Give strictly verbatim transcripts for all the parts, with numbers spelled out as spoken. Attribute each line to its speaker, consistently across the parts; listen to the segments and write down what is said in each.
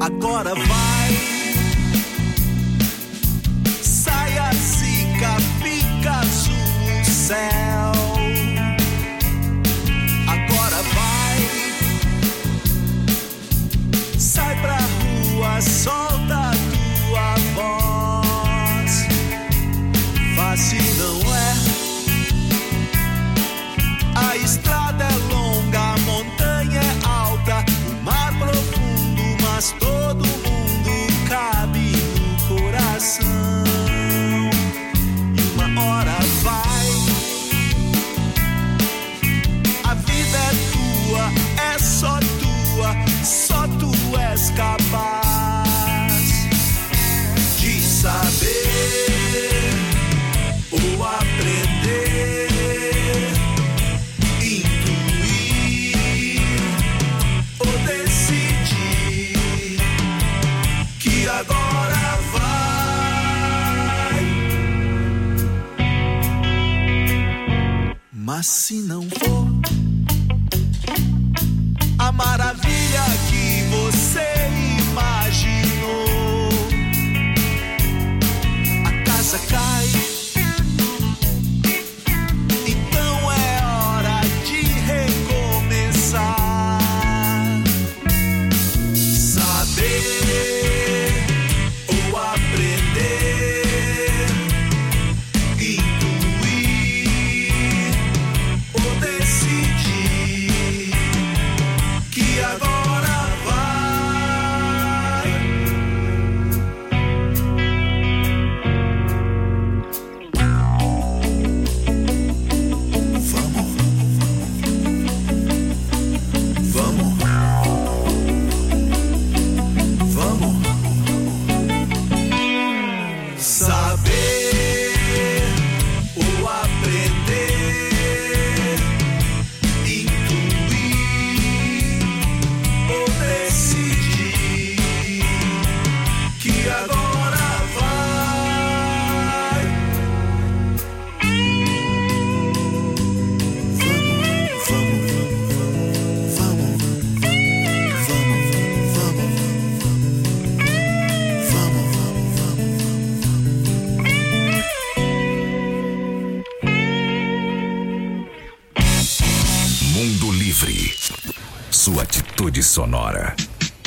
Speaker 1: Agora vai, saia, zica, pica azul, céu. Agora vai, sai pra rua, solta a tua voz. Fácil não é, a estrada é longa, a montanha é alta, o mar profundo, mas todo mundo cabe no coração. E uma hora vai, a vida é tua, é só tua, só tu és capaz de saber ou aprender, intuir ou decidir que agora vai. Mas se não for a maravilha que você imaginou, a casa cai, então é hora de recomeçar. Saber ou aprender, intuir ou decidir que agora vai. Vamos, vamos, vamos. Saber ou aprender, intuir ou decidir que agora vai. Vamos, vamos, vamos, vamos, vamos, vamos,
Speaker 2: Mundo Livre. Sua atitude sonora.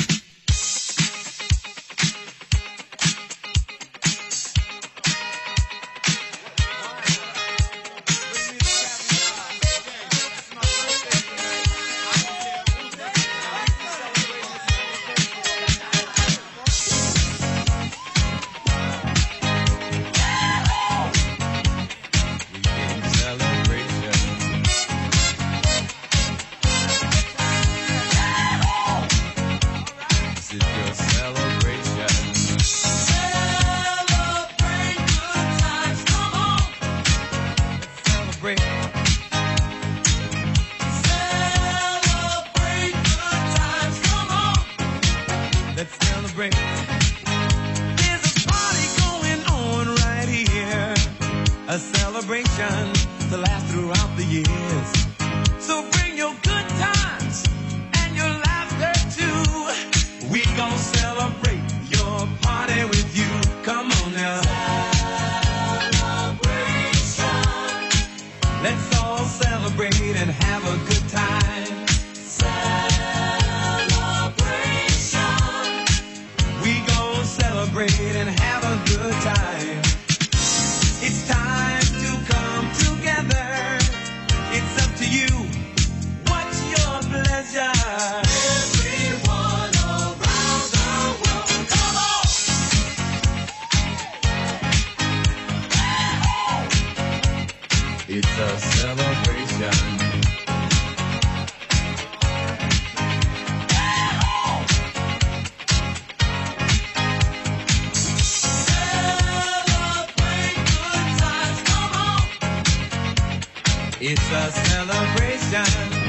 Speaker 3: It's a celebration.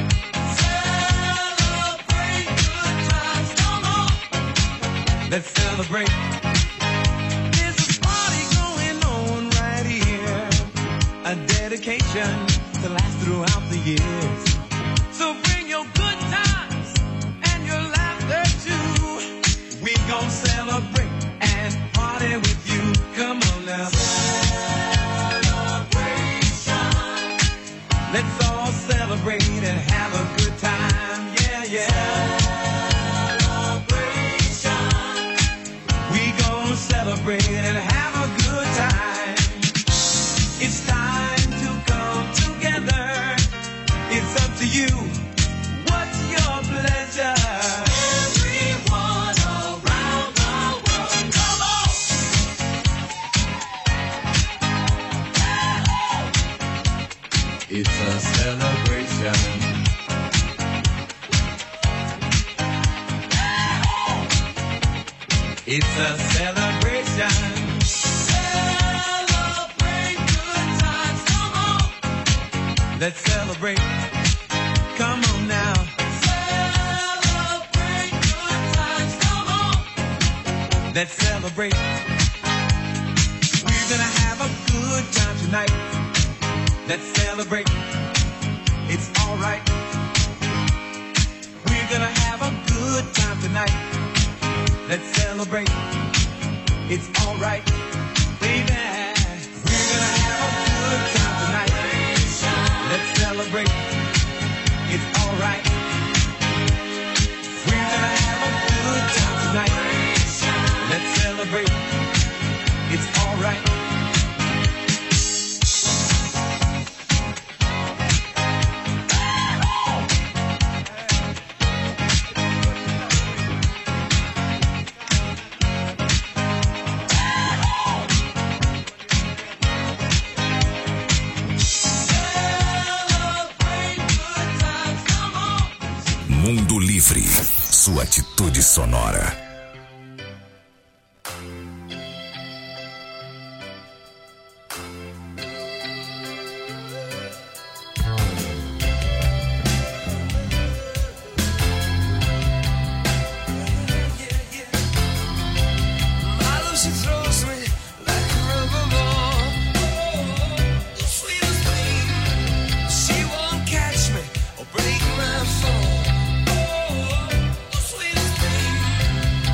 Speaker 3: Celebrate good times, come on. Let's celebrate. There's a party going on right here. A dedication to last throughout the years. So bring your good times and your laughter too. We It's a celebration. Celebrate good times, come on. Let's celebrate. Come on now. Celebrate good times, come on. Let's celebrate. We're gonna have a good time tonight. Let's celebrate. It's alright. We're gonna have a good time tonight. Let's celebrate. It's alright, baby. We're gonna have a good time tonight. Let's celebrate. It's alright. We're gonna have a good time tonight. Let's celebrate. It's alright.
Speaker 2: Mundo Livre, sua atitude sonora.
Speaker 4: Break my phone. Oh, the sweetest thing.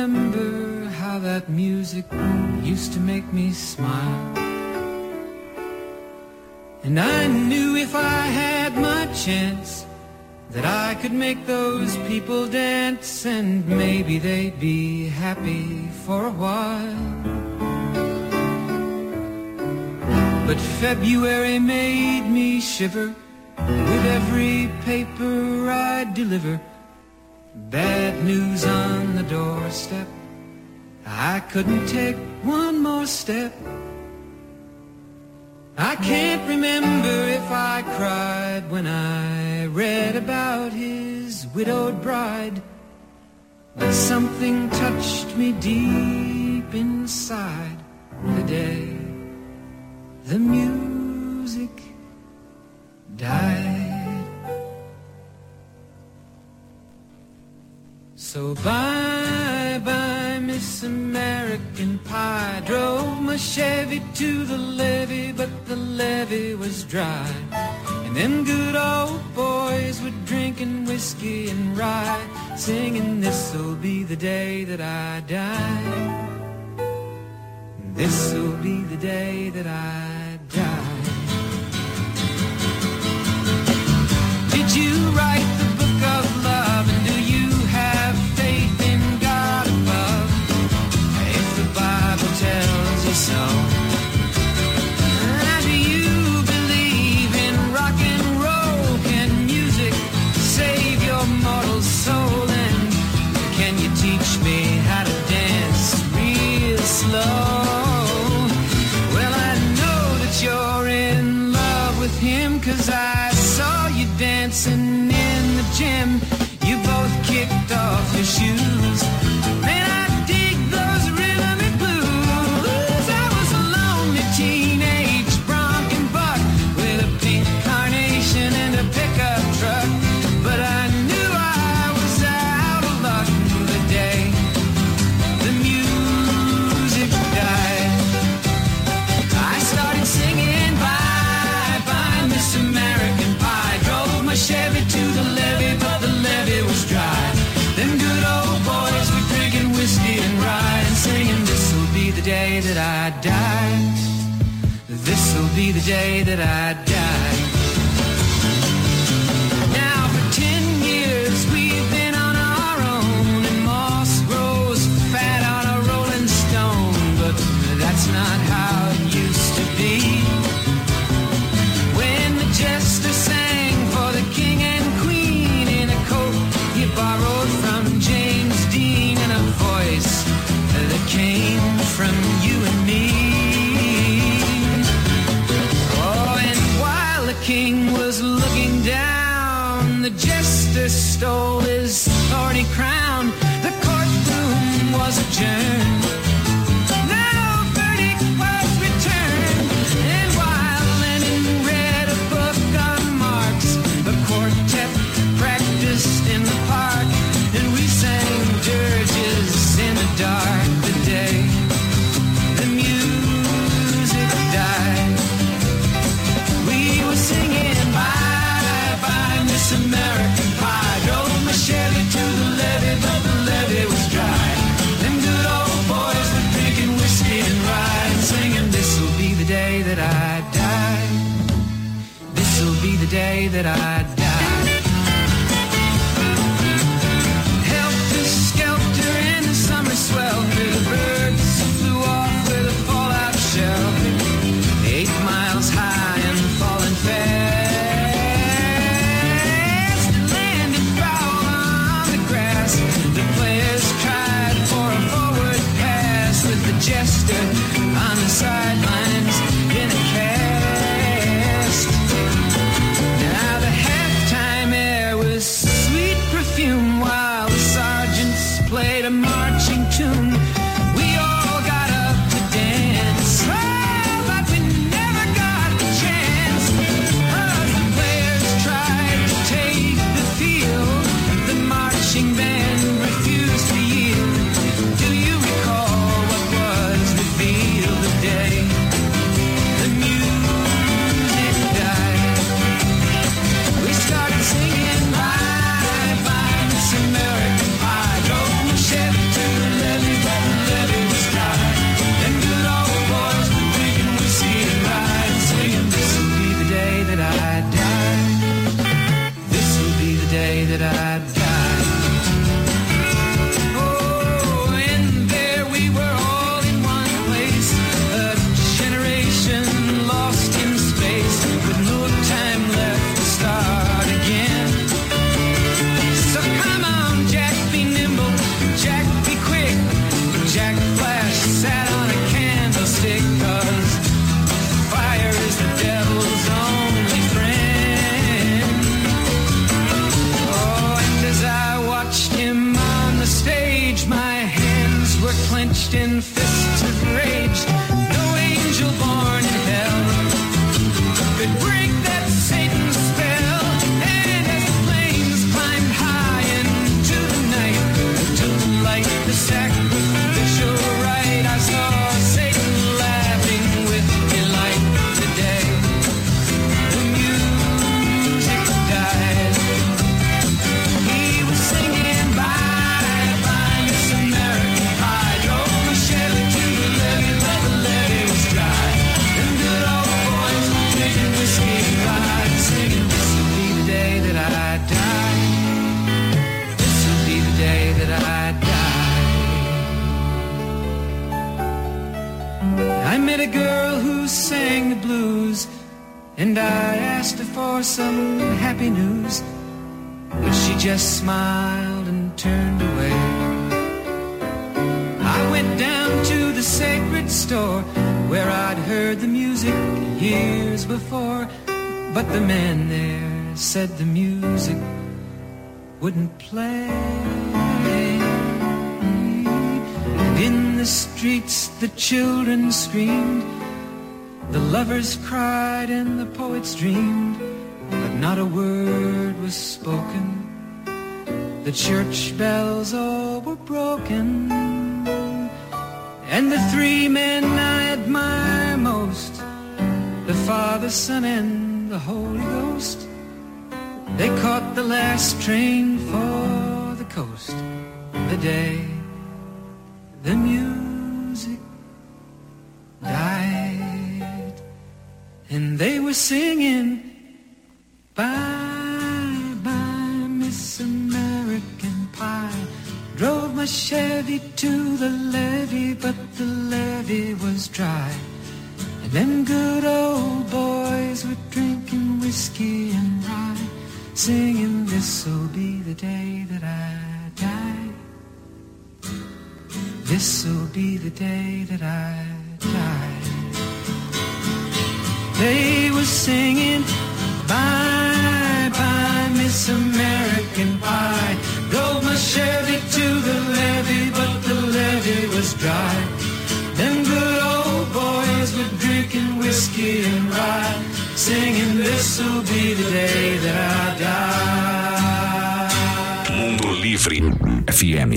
Speaker 4: remember how that music used to make me smile. And I knew if I had my chance that I could make those people dance, and maybe they'd be happy for a while. But February made me shiver with every paper I deliver. Bad news on the doorstep, I couldn't take one more step. I can't remember if I cried when I read about his widowed bride, but something touched me deep inside the day the music died. So bye bye Miss American Pie. Drove my Chevy to the levee, but the levee was dry. And them good old boys were drinking whiskey and rye, singing this'll be the day that I die. This'll be the day that I die. Did you write the book of love, and do you have faith in God above? If the Bible tells you so. And do you believe in rock and roll? Can music save your mortal soul? And can you teach me how to dance real slow? You're in love with him, 'cause I saw you dancing in the gym. You both kicked off your shoes. Man, I dig those rhythmic blues. I was a lonely teenage bronc and buck with a pink carnation and a pickup truck, but I knew I was out of luck the day the music died. I started singing bye bye Miss American Pie. Drove my Chevy to the levee, but the levee was dry. Them good old boys were drinking whiskey and rye, and singing this'll be the day that I die. This'll be the day that I die. Now for ten years we've been on our own, and moss grows fat on a rolling stone, but that's not how it used to be. When the jester sang for the king and queen in a coat he borrowed from James Dean, and a voice that came from you and me. Oh, and while the king was looking down, the jester stole his thorny crown. The courtroom was adjourned. In the park, and we sang dirges in the dark the day the music died. We were singing bye bye Miss American Pie. Drove my Chevy to the levee, but the levee was dry. Them good old boys were drinking whiskey and rye, and singing this'll be the day that I die. This'll be the day that I die. Swelter, the birds flew off with a fallout shelter, eight miles high and falling fast. Landed foul on the grass. The players tried for a forward pass, with the jester on the sidelines in a cast. Now the halftime air was sweet perfume, while the sergeants played a marching tune. We all got up to dance, oh, but we never got the chance. Oh, the players tried to take the field, the marching band refused to yield. Do you recall what was revealed the day the music died? We started singing bye bye Miss American Pie. Drove my Chevy to the levee, were clenched in fists of rage. No angel born in hell could break that Satan's spell. And as the flames climbed high into the night, to light the sacrificial rite, I saw Satan laughing with delight. Today the music died. He was singing bye bye Miss American Pie. Drove my Chevy to the levee, but the levee was dry. And good old boys drinking whiskey and rye, singing, this'll be the day that I die. This'll be the day that I die. I met a girl who sang the blues, and I asked her for some happy news, but she just smiled and turned away. I went down to the sacred store where I'd heard the music years before, but the man there said the music wouldn't play. And in the streets the children screamed, the lovers cried and the poets dreamed, but not a word was spoken. The church bells all were broken. And the three men I admire most, the Father, Son, and the Holy Ghost, they caught the last train for the coast. The day the music died, and they were singing bye bye Miss American Pie. Drove my Chevy to the levee, but the levee was dry. And them good old boys were drinking whiskey and rye, singing, this'll be the day that I die. This'll be the day that I die. They were singing bye bye Miss American Pie. Drove my Chevy to the levee, but the levee was dry. Them good old boys were drinking whiskey and rye, singing, this'll be the day that I die.
Speaker 2: Mundo Livre F M.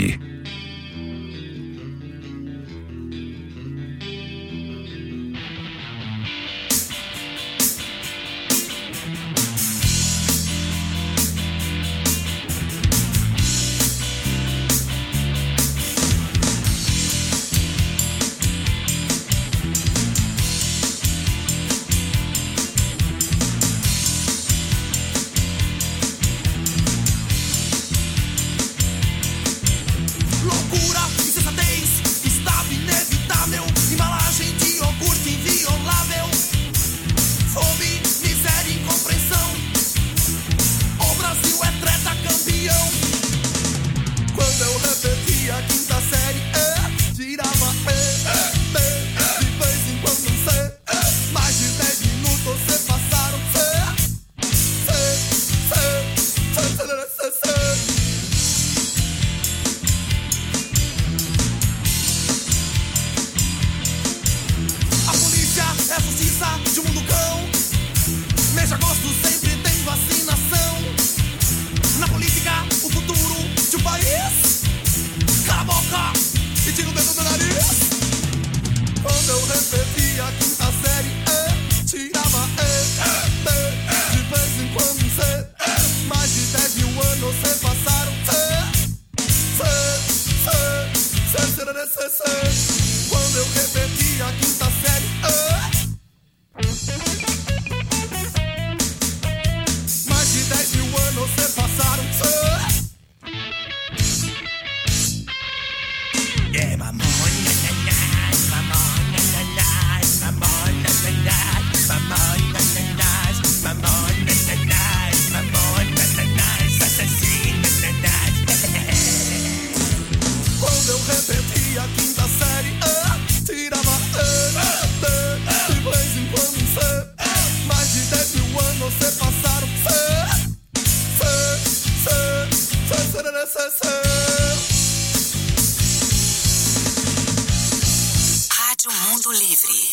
Speaker 1: Quando eu repeti a quinta série, mais de dez mil anos se passaram. Yeah, mamona, nanás, mamona, nanás, mamona, nanás, mamona, nanás, mamona, nanás, mamona, nanás, assassina, nanás. Quando eu repeti a quinta série,
Speaker 5: Livre.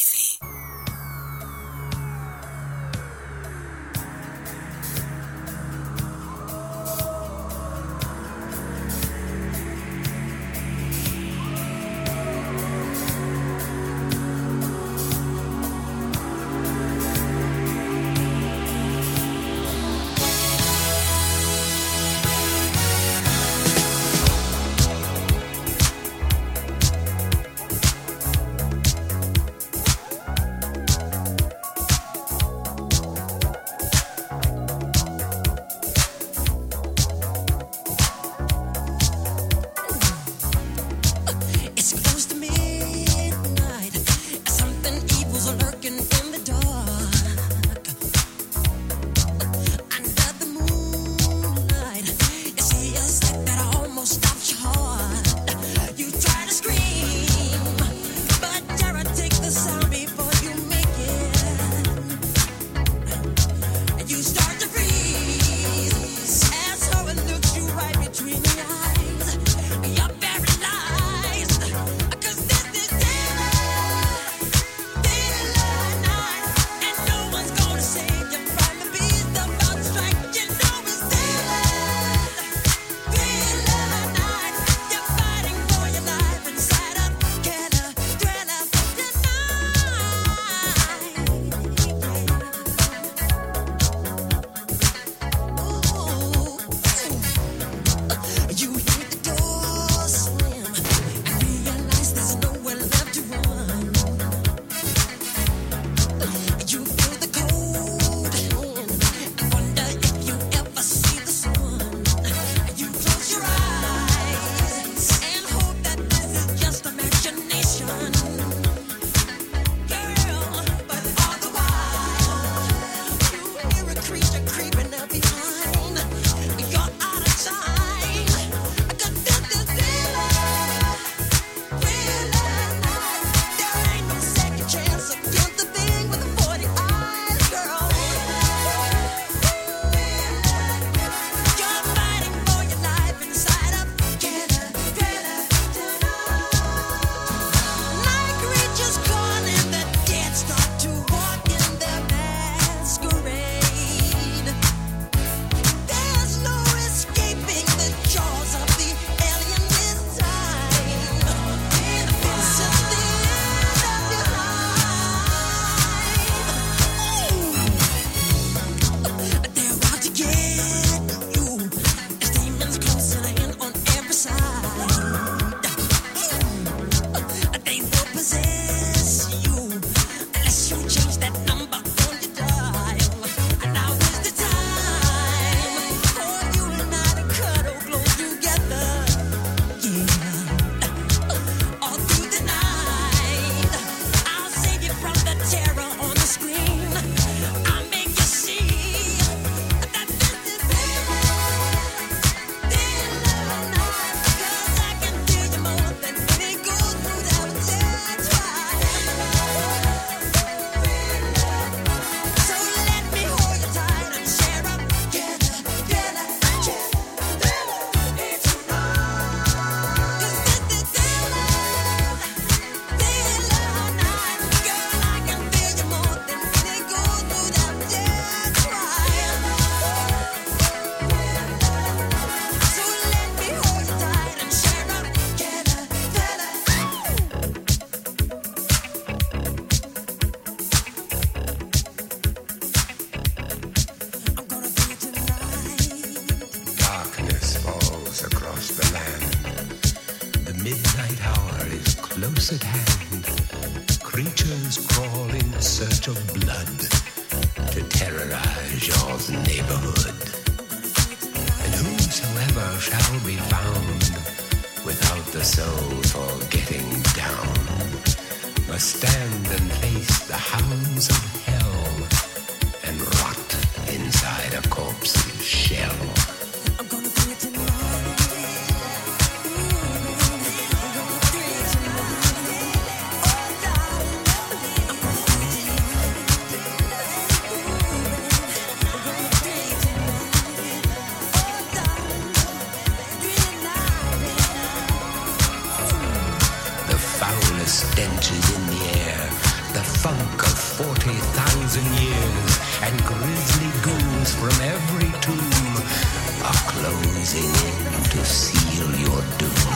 Speaker 6: stenches in the air,
Speaker 5: the funk of forty thousand years, and grisly ghouls from every tomb are closing in to seal your doom.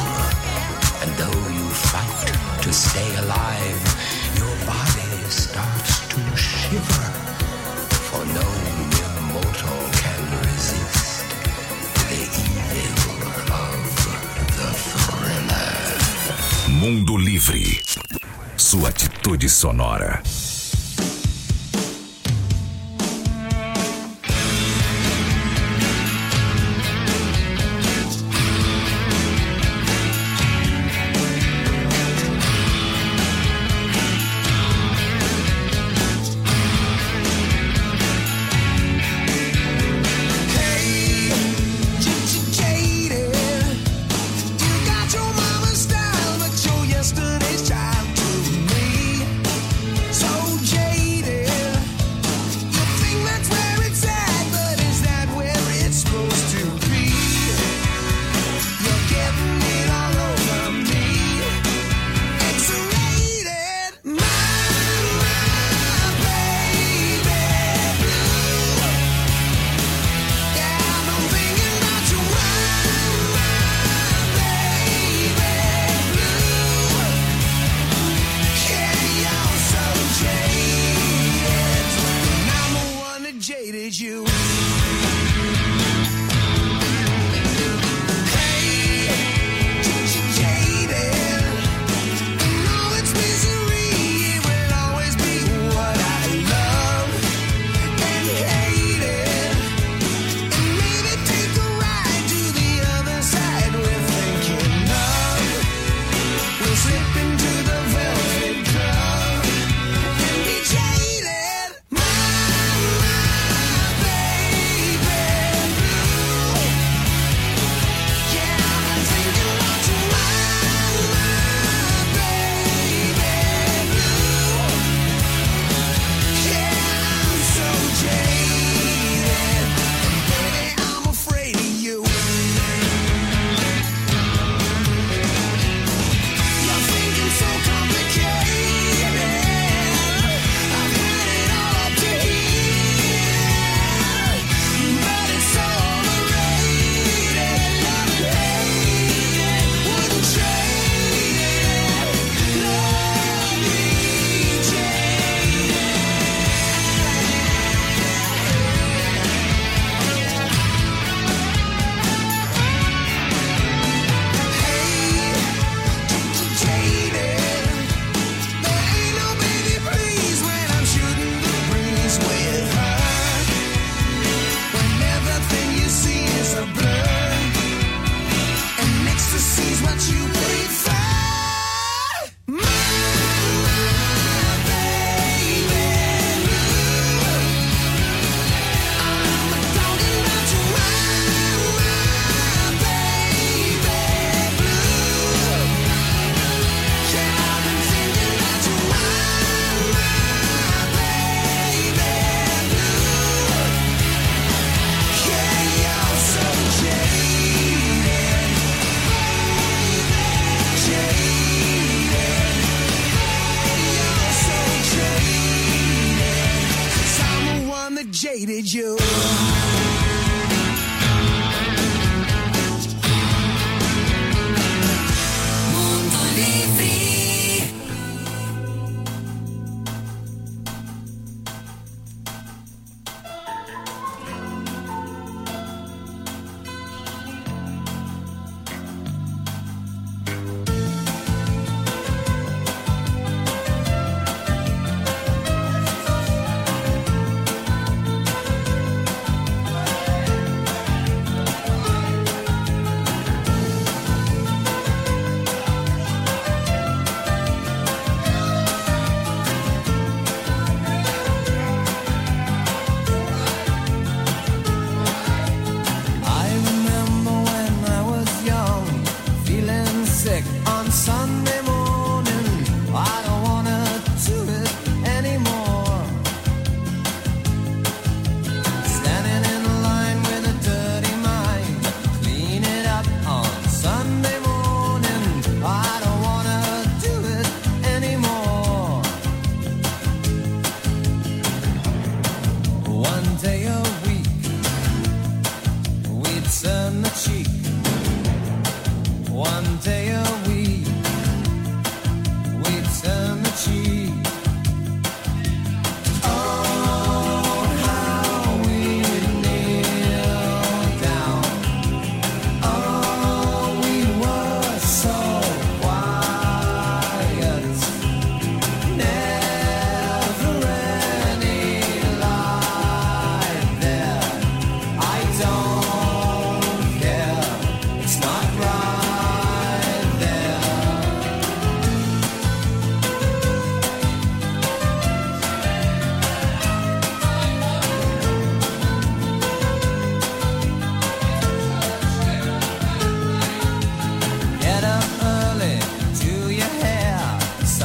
Speaker 5: And though you fight to stay alive, your body starts to shiver, for no immortal can resist the evil of the thriller.
Speaker 2: Mundo Livre. Sua atitude sonora.
Speaker 6: You're thinking so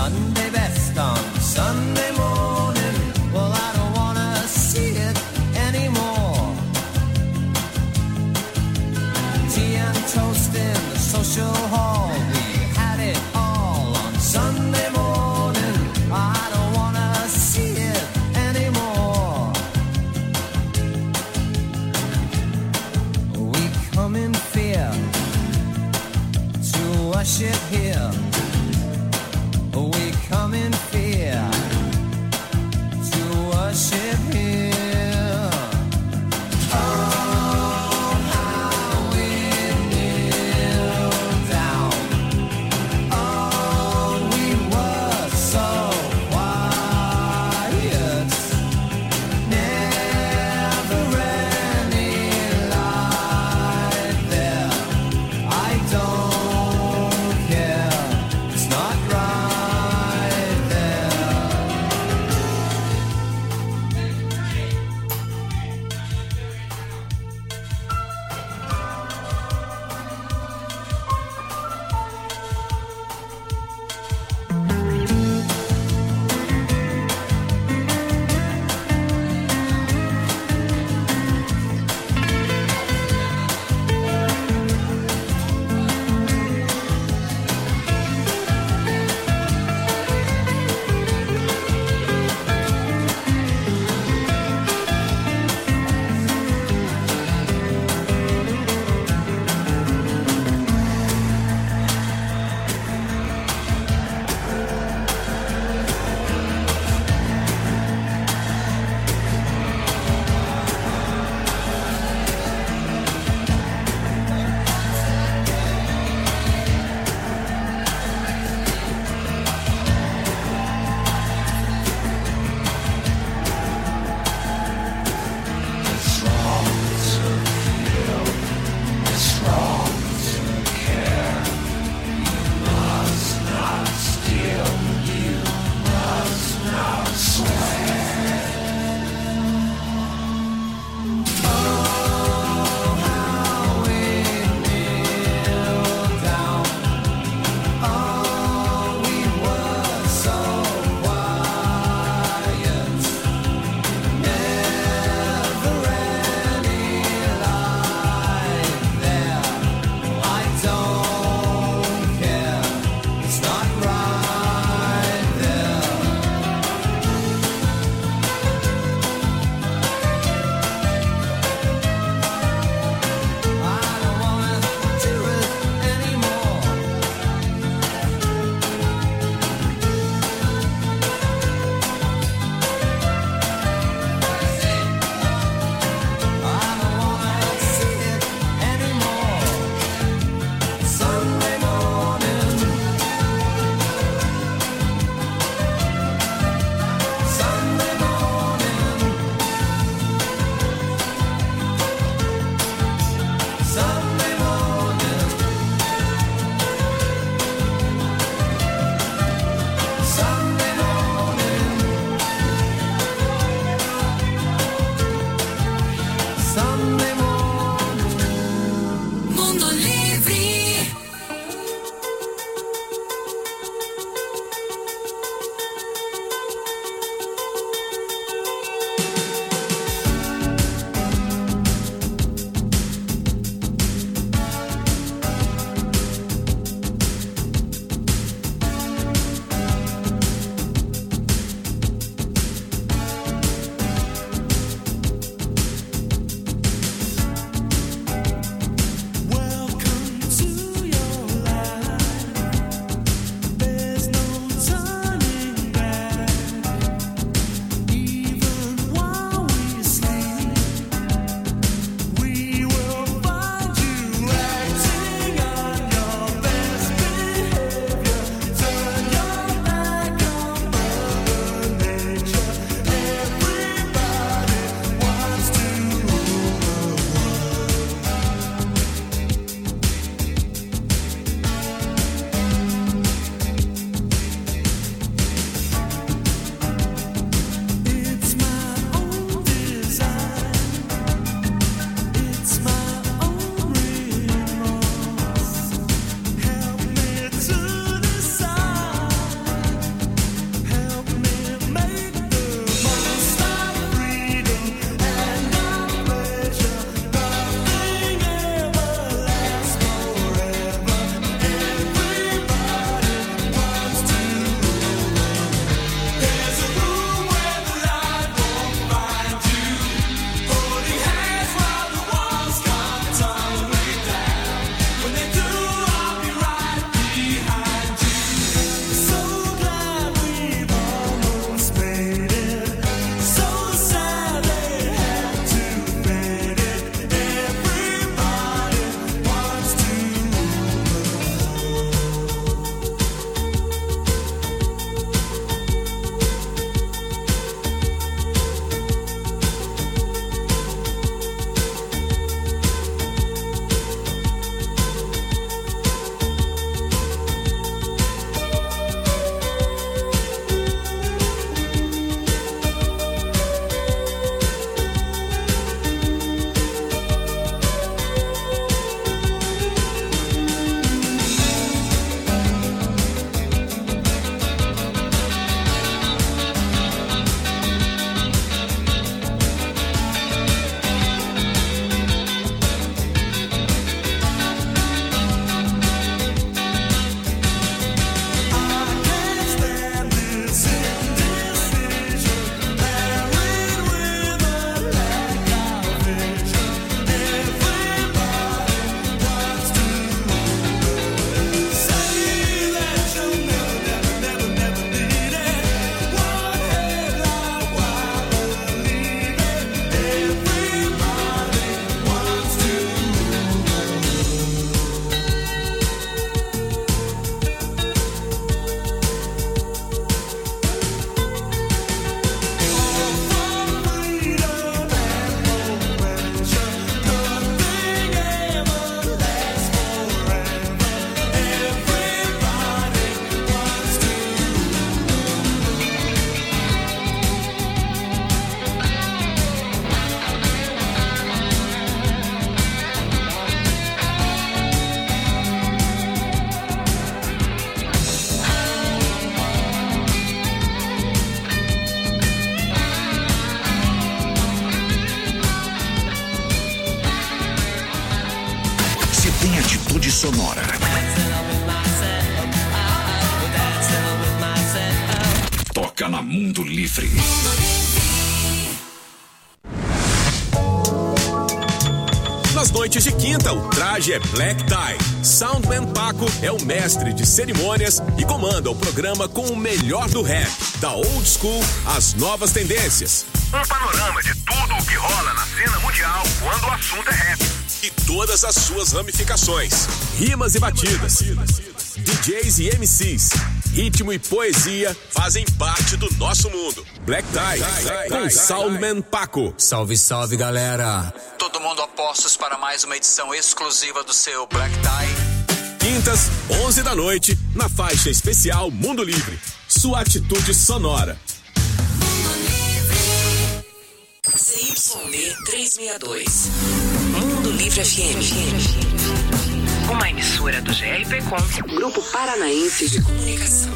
Speaker 6: Sunday best on Sunday morning. Well, I don't wanna see it anymore. Tea and toast in the social hall. We had it all on Sunday morning. I don't wanna see it anymore. We come in fear to worship here. We come in fear to worship here. Oh, how we kneel down. Oh, we were so quiet. Never any light there. I don't care. It's not right there.
Speaker 2: sonora. Toca na Mundo Livre.
Speaker 7: Nas noites de quinta, o traje é Black Tie. Soundman Paco é o mestre de cerimônias e comanda o programa com o melhor do rap, da old school às novas tendências.
Speaker 8: Um panorama de tudo o que rola na cena mundial quando o assunto é rap.
Speaker 7: E todas as suas ramificações, rimas e batidas, D Js e M Cs, ritmo e poesia fazem parte do nosso mundo. Black Tie, com Soundman Paco.
Speaker 5: Salve, salve, galera.
Speaker 9: Todo mundo a postos para mais uma edição exclusiva do seu Black Tie.
Speaker 7: Quintas, onze da noite, na faixa especial Mundo Livre. Sua atitude sonora.
Speaker 10: C Y D trezentos e sessenta e dois. Mundo Livre F M. Uma emissora do G R P Com, Grupo Paranaense de Comunicação.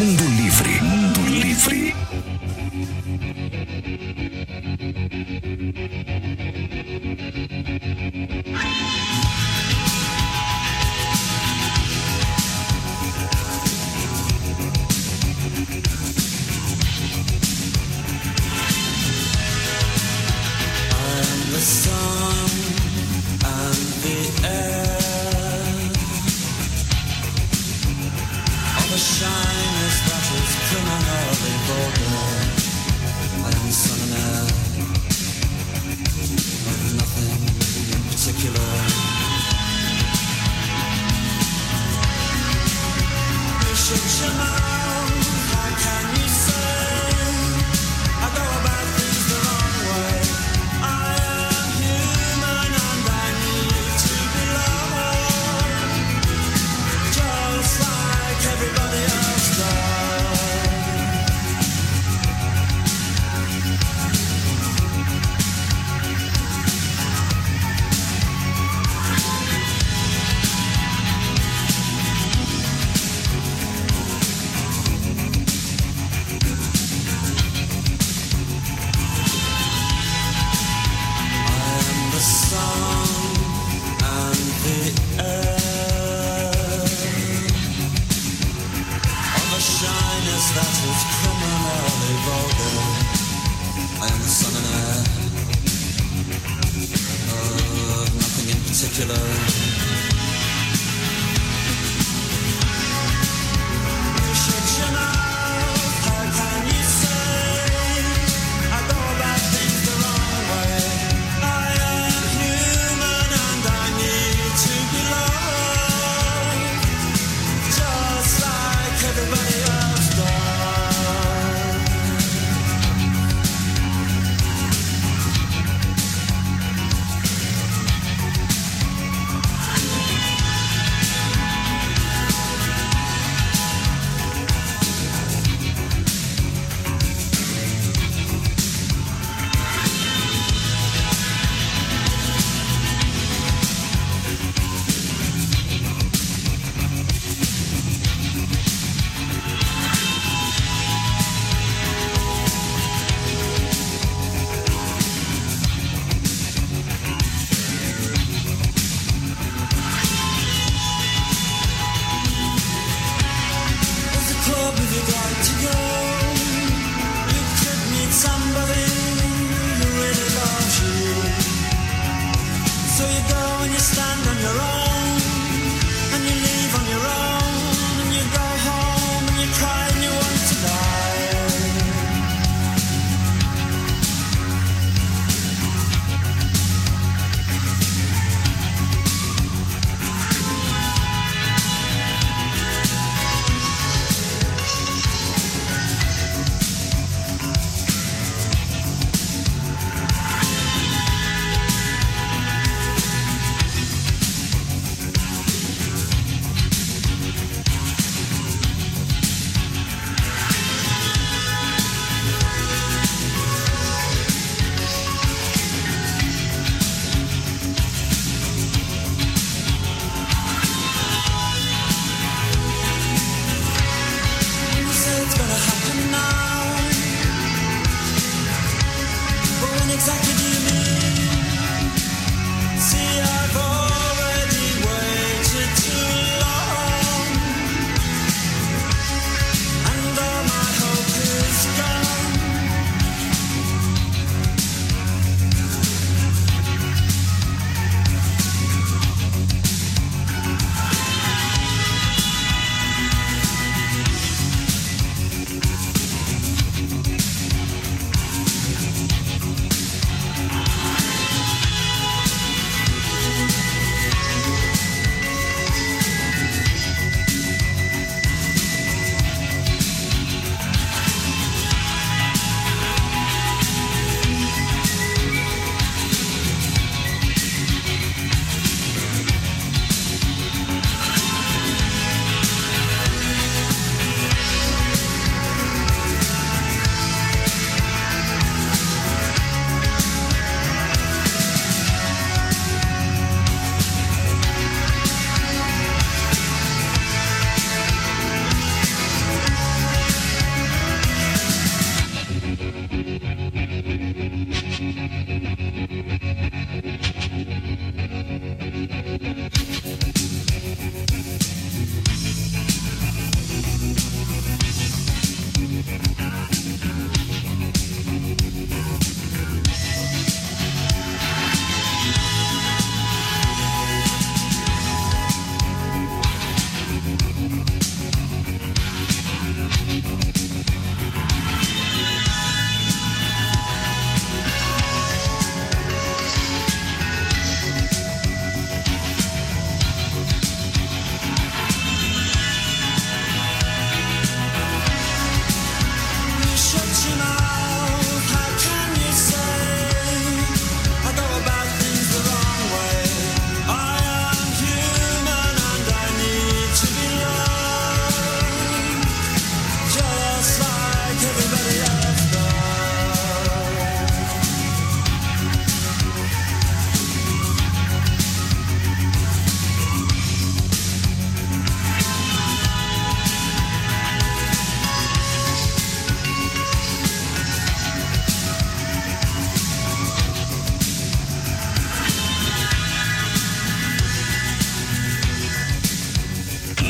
Speaker 2: Mundo Livre. Mundo Livre.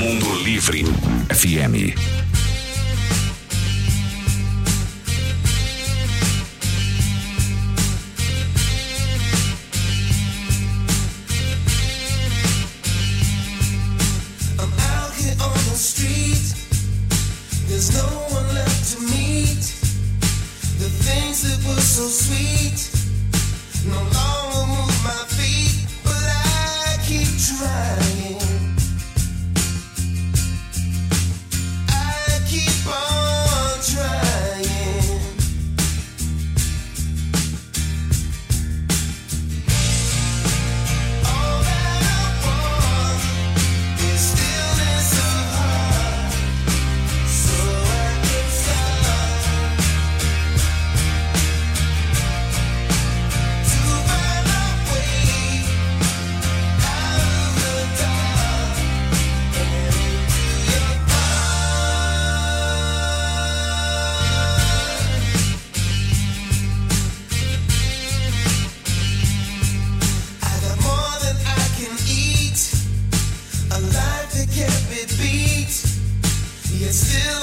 Speaker 2: Mundo Livre F M.
Speaker 11: So sweet, no longer move my feet, but I keep trying. I keep on trying. All that I want is stillness of heart, so I can start. Still